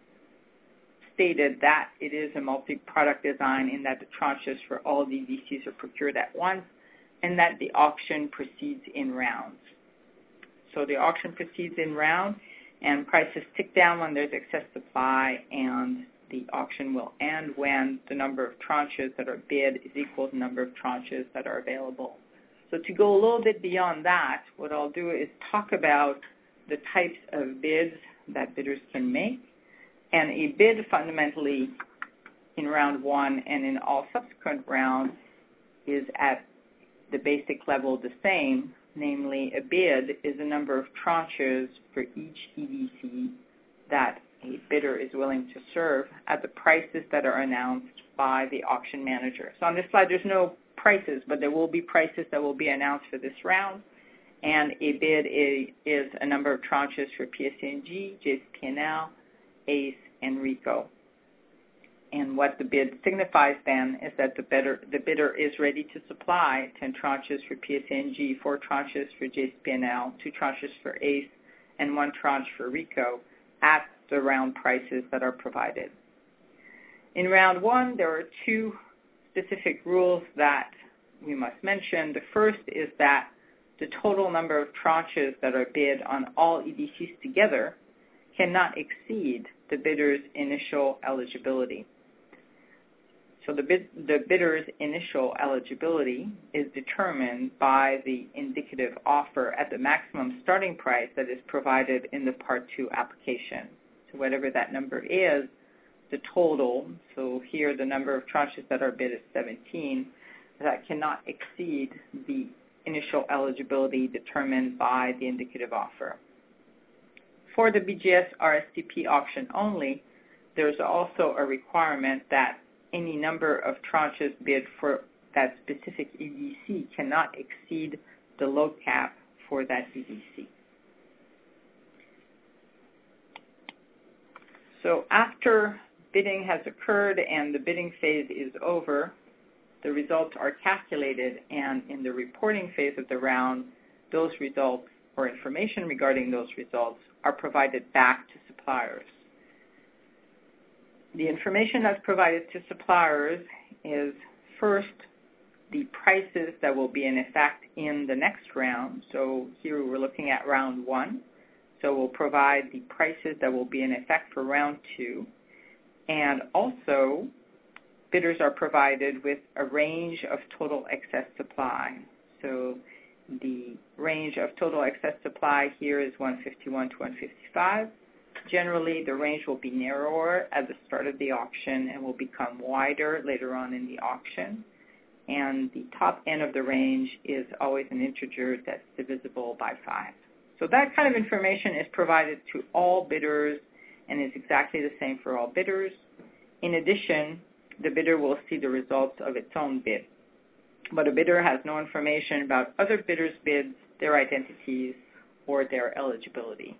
stated that it is a multi-product design in that the tranches for all the E D Cs are procured at once and that the auction proceeds in rounds. So the auction proceeds in round and prices tick down when there's excess supply, and the auction will end when the number of tranches that are bid is equal to the number of tranches that are available. So to go a little bit beyond that, what I'll do is talk about the types of bids that bidders can make. And a bid fundamentally in round one and in all subsequent rounds is at the basic level the same. Namely, a bid is a number of tranches for each E D C that a bidder is willing to serve at the prices that are announced by the auction manager. So on this slide, there's no prices, but there will be prices that will be announced for this round. And a bid is a number of tranches for P S E and G, J C P N L, A C E, and RICO. And what the bid signifies then is that the bidder, the bidder is ready to supply ten tranches for P S E and G, four tranches for J C P N L, two tranches for A C E, and one tranche for RICO at the round prices that are provided. In round one, there are two specific rules that we must mention. The first is that the total number of tranches that are bid on all E D Cs together cannot exceed the bidder's initial eligibility. So the, bid, the bidder's initial eligibility is determined by the indicative offer at the maximum starting price that is provided in the Part two application. So whatever that number is, the total, so here the number of tranches that are bid is seventeen, that cannot exceed the initial eligibility determined by the indicative offer. For the B G S R S T P auction only, there's also a requirement that any number of tranches bid for that specific E D C cannot exceed the load cap for that E D C. So after bidding has occurred and the bidding phase is over, the results are calculated, and in the reporting phase of the round, those results or information regarding those results are provided back to suppliers. The information that's provided to suppliers is first the prices that will be in effect in the next round. So here we're looking at round one. So we'll provide the prices that will be in effect for round two. And also, bidders are provided with a range of total excess supply. So the range of total excess supply here is one fifty-one to one fifty-five. Generally, the range will be narrower at the start of the auction and will become wider later on in the auction. And the top end of the range is always an integer that's divisible by five. So that kind of information is provided to all bidders and is exactly the same for all bidders. In addition, the bidder will see the results of its own bid. But a bidder has no information about other bidders' bids, their identities, or their eligibility.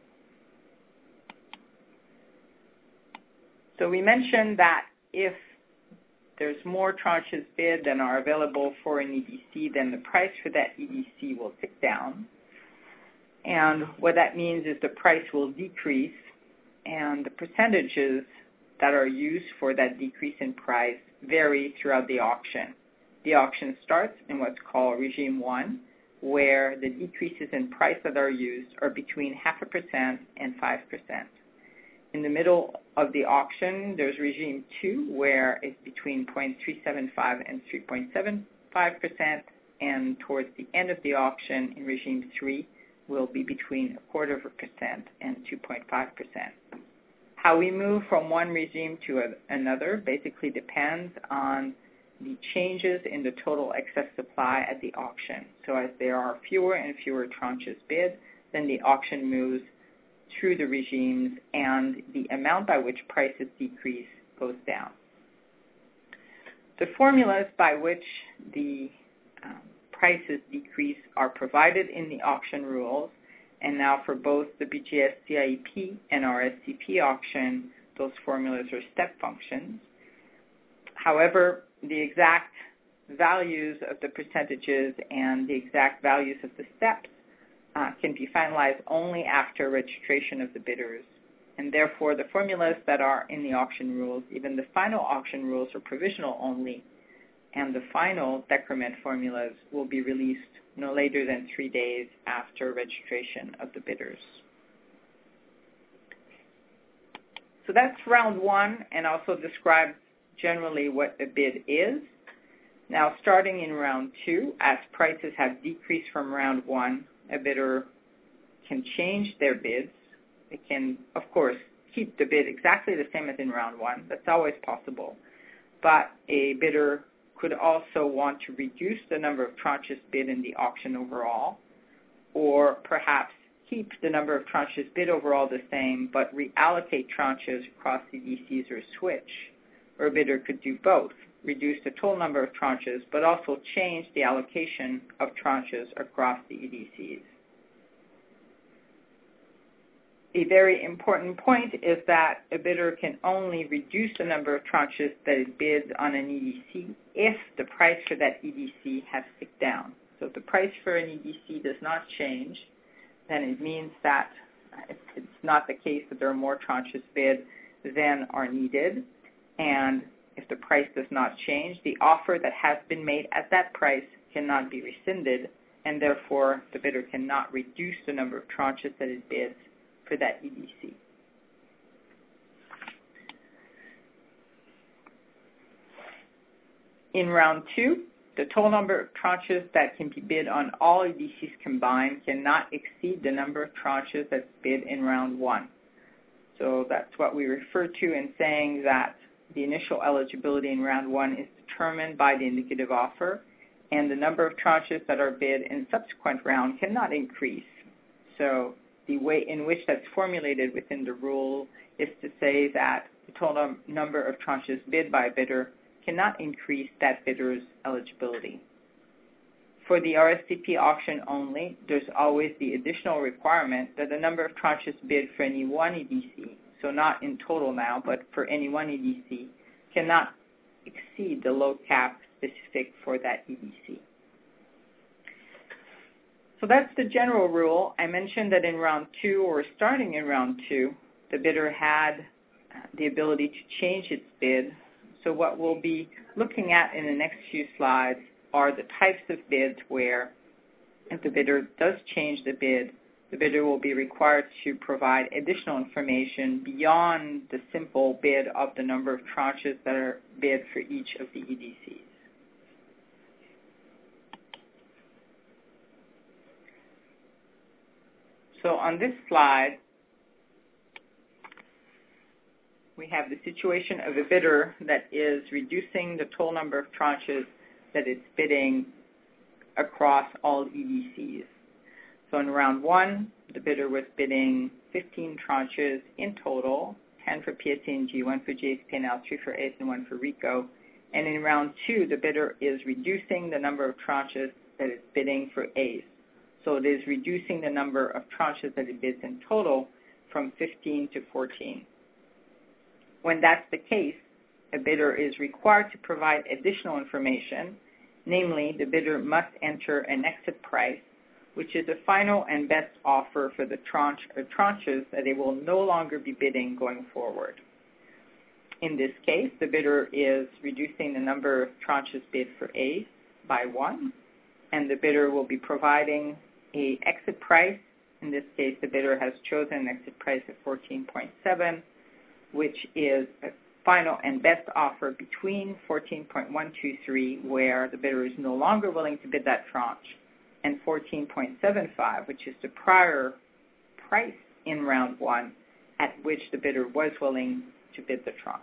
So we mentioned that if there's more tranches bid than are available for an E D C, then the price for that E D C will tick down. And what that means is the price will decrease, and the percentages that are used for that decrease in price vary throughout the auction. The auction starts in what's called regime one, where the decreases in price that are used are between half a percent and five percent. In the middle of the auction, there's regime two, where it's between zero point three seven five and three point seven five percent, and towards the end of the auction, in regime three, will be between a quarter of a percent and two point five percent. How we move from one regime to a, another basically depends on the changes in the total excess supply at the auction. So as there are fewer and fewer tranches bid, then the auction moves through the regimes and the amount by which prices decrease goes down. The formulas by which the um, prices decrease are provided in the auction rules, and now for both the B G S C I E P and R S C P auction, those formulas are step functions. However, the exact values of the percentages and the exact values of the steps uh, can be finalized only after registration of the bidders. And therefore, the formulas that are in the auction rules, even the final auction rules, are provisional only, and the final decrement formulas will be released no later than three days after registration of the bidders. So that's round one, and also describes generally what a bid is. Now, starting in round two, as prices have decreased from round one, a bidder can change their bids. They can, of course, keep the bid exactly the same as in round one. That's always possible. But a bidder could also want to reduce the number of tranches bid in the auction overall, or perhaps keep the number of tranches bid overall the same, but reallocate tranches across E D Cs or switch. Or a bidder could do both, reduce the total number of tranches, but also change the allocation of tranches across the E D Cs. A very important point is that a bidder can only reduce the number of tranches that it bids on an E D C if the price for that E D C has ticked down. So if the price for an E D C does not change, then it means that it's not the case that there are more tranches bid than are needed. And if the price does not change, the offer that has been made at that price cannot be rescinded, and therefore the bidder cannot reduce the number of tranches that it bids for that E D C. In round two, the total number of tranches that can be bid on all E D Cs combined cannot exceed the number of tranches that's bid in round one. So that's what we refer to in saying that the initial eligibility in round one is determined by the indicative offer, and the number of tranches that are bid in subsequent round cannot increase. So the way in which that's formulated within the rule is to say that the total number of tranches bid by a bidder cannot increase that bidder's eligibility. For the R S C P auction only, there's always the additional requirement that the number of tranches bid for any one E D C, so not in total now, but for any one E D C, cannot exceed the load cap specific for that E D C. So that's the general rule. I mentioned that in round two, or starting in round two, the bidder had the ability to change its bid. So what we'll be looking at in the next few slides are the types of bids where if the bidder does change the bid, the bidder will be required to provide additional information beyond the simple bid of the number of tranches that are bid for each of the E D Cs. So on this slide, we have the situation of a bidder that is reducing the total number of tranches that it's bidding across all E D Cs. So in round one, the bidder was bidding fifteen tranches in total, ten for P S E and G, one for J S P N L, three for A C E, and one for RICO. And in round two, the bidder is reducing the number of tranches that it's bidding for A C E. So it is reducing the number of tranches that it bids in total from fifteen to fourteen. When that's the case, a bidder is required to provide additional information, namely the bidder must enter an exit price, which is a final and best offer for the tranche or tranches that they will no longer be bidding going forward. In this case, the bidder is reducing the number of tranches bid for A C E by one, and the bidder will be providing an exit price. In this case, the bidder has chosen an exit price of fourteen point seven, which is a final and best offer between fourteen point one two three, where the bidder is no longer willing to bid that tranche, and fourteen point seven five, which is the prior price in round one, at which the bidder was willing to bid the tranche.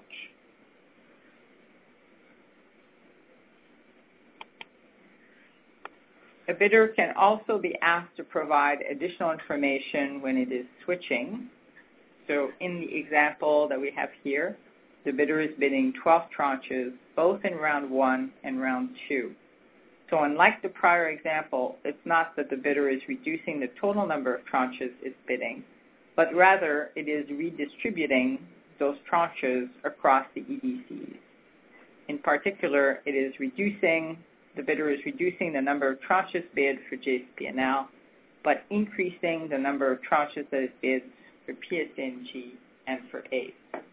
A bidder can also be asked to provide additional information when it is switching. So in the example that we have here, the bidder is bidding twelve tranches, both in round one and round two. So unlike the prior example, it's not that the bidder is reducing the total number of tranches it's bidding, but rather it is redistributing those tranches across the E D Cs. In particular, it is reducing, the bidder is reducing the number of tranches bid for J C P N L, but increasing the number of tranches that it bids for P S E and G and for A C E.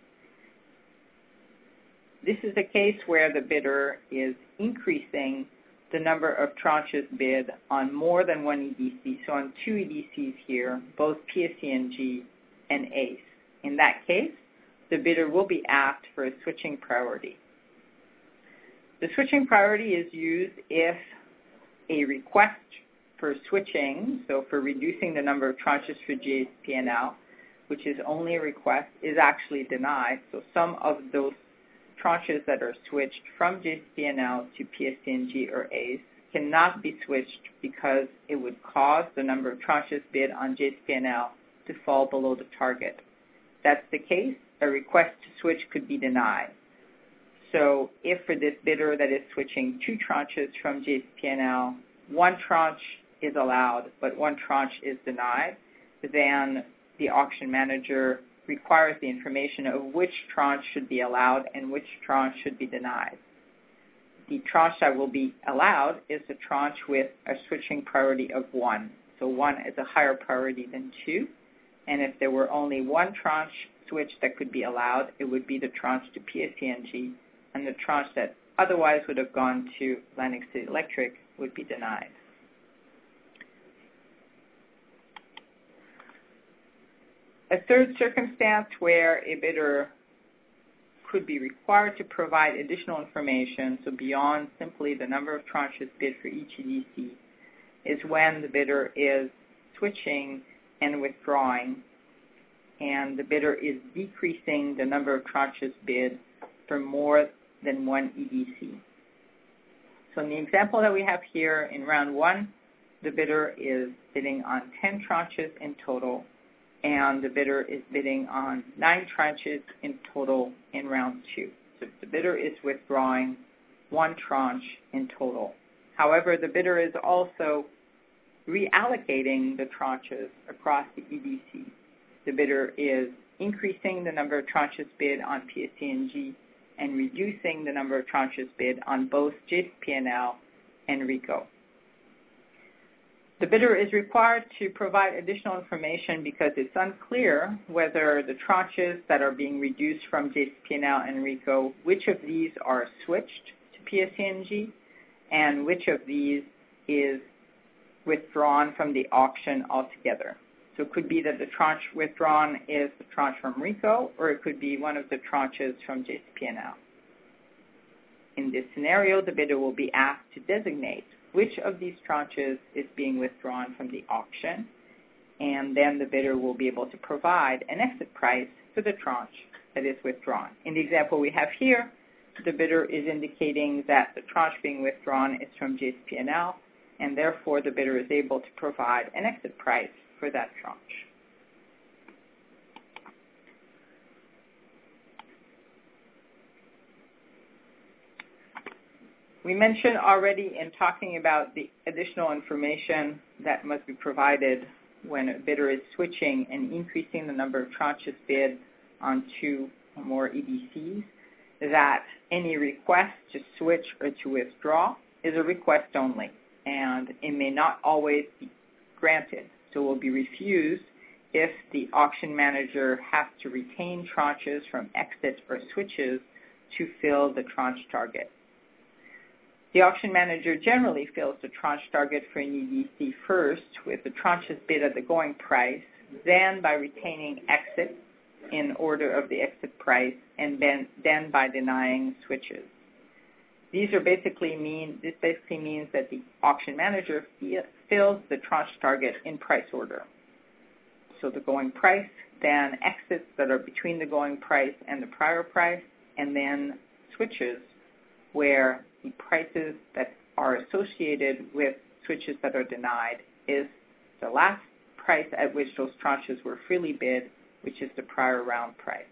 This is a case where the bidder is increasing the number of tranches bid on more than one E D C, so on two E D Cs here, both P S E and G and A C E. In that case, the bidder will be asked for a switching priority. The switching priority is used if a request for switching, so for reducing the number of tranches for J C P N L, which is only a request, is actually denied. So some of those tranches that are switched from J C P N L to P S E and G or A C E cannot be switched because it would cause the number of tranches bid on J C P N L to fall below the target. If that's the case, a request to switch could be denied. So if for this bidder that is switching two tranches from J C P N L, one tranche is allowed, but one tranche is denied, then the auction manager requires the information of which tranche should be allowed and which tranche should be denied. The tranche that will be allowed is the tranche with a switching priority of one. So one is a higher priority than two. And if there were only one tranche switch that could be allowed, it would be the tranche to P S E and G, and the tranche that otherwise would have gone to Atlantic City Electric would be denied. A third circumstance where a bidder could be required to provide additional information, so beyond simply the number of tranches bid for each E D C, is when the bidder is switching and withdrawing, and the bidder is decreasing the number of tranches bid for more than one E D C. So in the example that we have here, in round one, the bidder is bidding on ten tranches in total, and the bidder is bidding on nine tranches in total in round two. So the bidder is withdrawing one tranche in total. However, the bidder is also reallocating the tranches across the E D C. The bidder is increasing the number of tranches bid on P S E and G and reducing the number of tranches bid on both J C P N L and RECO. The bidder is required to provide additional information because it's unclear whether the tranches that are being reduced from J C P N L and RECO, which of these are switched to P S E and G, and which of these is withdrawn from the auction altogether. So it could be that the tranche withdrawn is the tranche from RECO, or it could be one of the tranches from J C P N L. In this scenario, the bidder will be asked to designate which of these tranches is being withdrawn from the auction, and then the bidder will be able to provide an exit price for the tranche that is withdrawn. In the example we have here, the bidder is indicating that the tranche being withdrawn is from J C P N L, and therefore the bidder is able to provide an exit price for that tranche. We mentioned already in talking about the additional information that must be provided when a bidder is switching and increasing the number of tranches bid on two or more E D Cs, that any request to switch or to withdraw is a request only, and it may not always be granted. So it will be refused if the auction manager has to retain tranches from exits or switches to fill the tranche target. The auction manager generally fills the tranche target for an E D C first with the tranches bid at the going price, then by retaining exit in order of the exit price, and then, then by denying switches. These are basically mean, this basically means that the auction manager fills the tranche target in price order. So the going price then exits that are between the going price and the prior price, and then switches where the prices that are associated with switches that are denied is the last price at which those tranches were freely bid, which is the prior round price.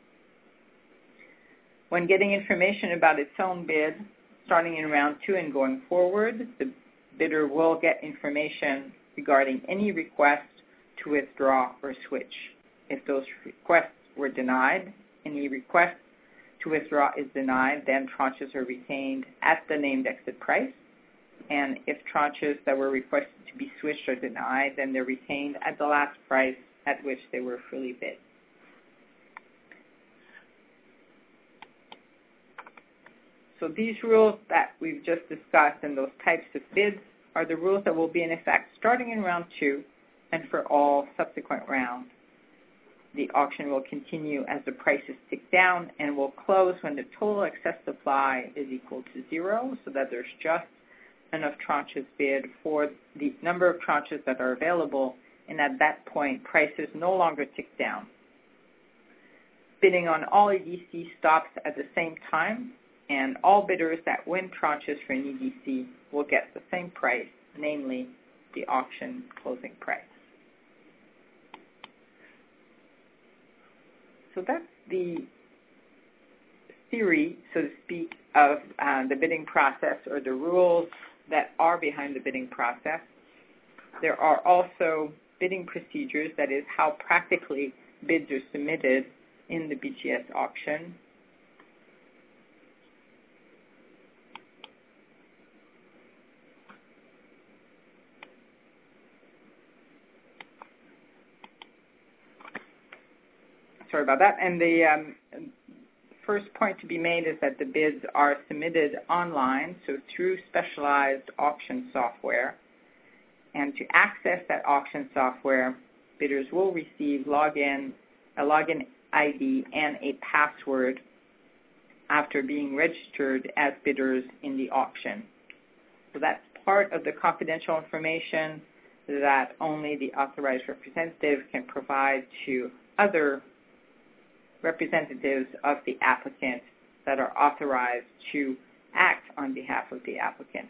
When getting information about its own bid, starting in round two and going forward, the bidder will get information regarding any request to withdraw or switch. If those requests were denied, any request to withdraw is denied, then tranches are retained at the named exit price. And if tranches that were requested to be switched are denied, then they're retained at the last price at which they were freely bid. So these rules that we've just discussed and those types of bids are the rules that will be in effect starting in round two and for all subsequent rounds. The auction will continue as the prices tick down and will close when the total excess supply is equal to zero, so that there's just enough tranches bid for the number of tranches that are available, and at that point prices no longer tick down. Bidding on all E D C stops at the same time, and all bidders that win tranches for an E D C will get the same price, namely the auction closing price. So that's the theory, so to speak, of uh, the bidding process, or the rules that are behind the bidding process. There are also bidding procedures, that is how practically bids are submitted in the B G S auction. Sorry about that. And the um, first point to be made is that the bids are submitted online, so through specialized auction software. And to access that auction software, bidders will receive login, a login I D and a password after being registered as bidders in the auction. So that's part of the confidential information that only the authorized representative can provide to other representatives of the applicant that are authorized to act on behalf of the applicant.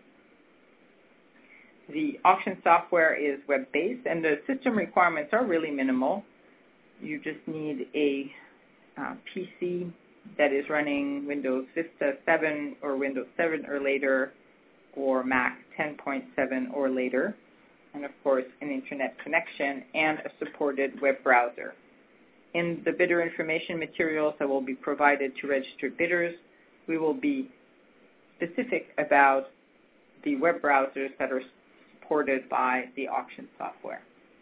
The auction software is web-based, and the system requirements are really minimal. You just need a uh, P C that is running Windows Vista seven or Windows seven or later, or Mac ten point seven or later, and of course an internet connection and a supported web browser. In the bidder information materials that will be provided to registered bidders, we will be specific about the web browsers that are supported by the auction software.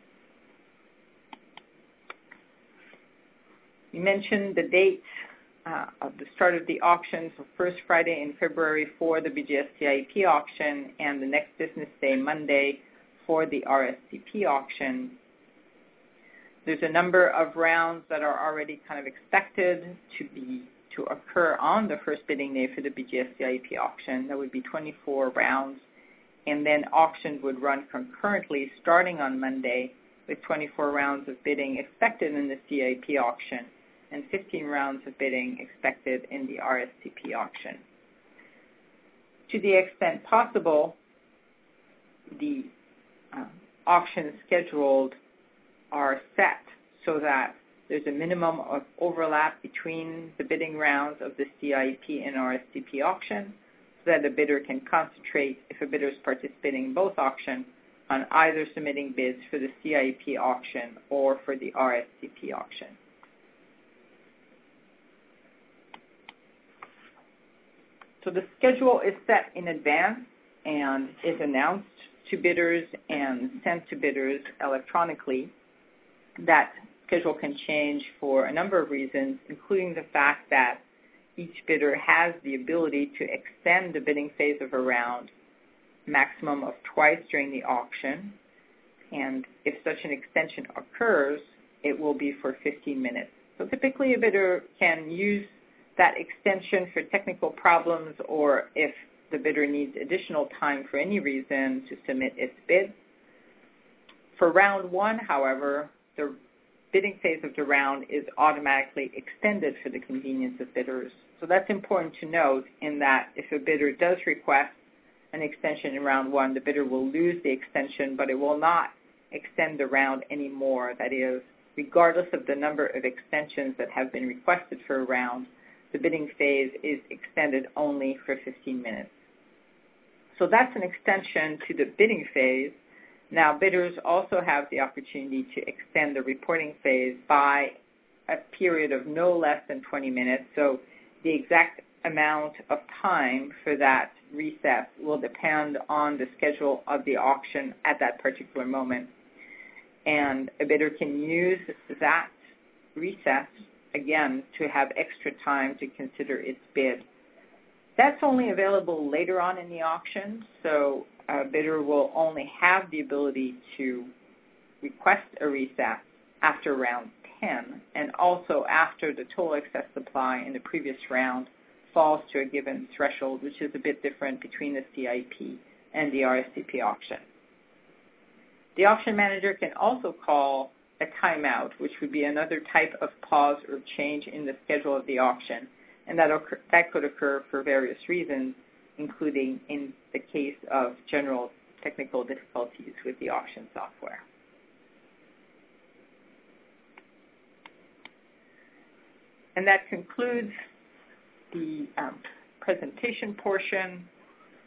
You mentioned the date uh, of the start of the auction, so first Friday in February for the B G S C I E P auction, and the next business day, Monday, for the R S C P auction. There's a number of rounds that are already kind of expected to be to occur on the first bidding day for the B G S C I E P auction. That would be twenty-four rounds, and then auctions would run concurrently starting on Monday, with twenty-four rounds of bidding expected in the C I E P auction and fifteen rounds of bidding expected in the R S C P auction. To the extent possible, the uh, auctions scheduled are set so that there's a minimum of overlap between the bidding rounds of the C I E P and R S C P auction, so that the bidder can concentrate, if a bidder is participating in both auctions, on either submitting bids for the C I E P auction or for the R S C P auction. So the schedule is set in advance and is announced to bidders and sent to bidders electronically. That schedule can change for a number of reasons, including the fact that each bidder has the ability to extend the bidding phase of a round maximum of twice during the auction, and if such an extension occurs, it will be for fifteen minutes. So typically a bidder can use that extension for technical problems, or if the bidder needs additional time for any reason to submit its bid. For round one, however, the bidding phase of the round is automatically extended for the convenience of bidders. So that's important to note, in that if a bidder does request an extension in round one, the bidder will lose the extension, but it will not extend the round anymore. That is, regardless of the number of extensions that have been requested for a round, the bidding phase is extended only for fifteen minutes. So that's an extension to the bidding phase. Now, bidders also have the opportunity to extend the reporting phase by a period of no less than twenty minutes. So the exact amount of time for that recess will depend on the schedule of the auction at that particular moment. And a bidder can use that recess, again, to have extra time to consider its bid. That's only available later on in the auction, so a bidder will only have the ability to request a recess after round ten, and also after the total excess supply in the previous round falls to a given threshold, which is a bit different between the C I E P and the R S C P auction. The auction manager can also call a timeout, which would be another type of pause or change in the schedule of the auction, and that, occur, that could occur for various reasons, including in the case of general technical difficulties with the auction software. And that concludes the um, presentation portion.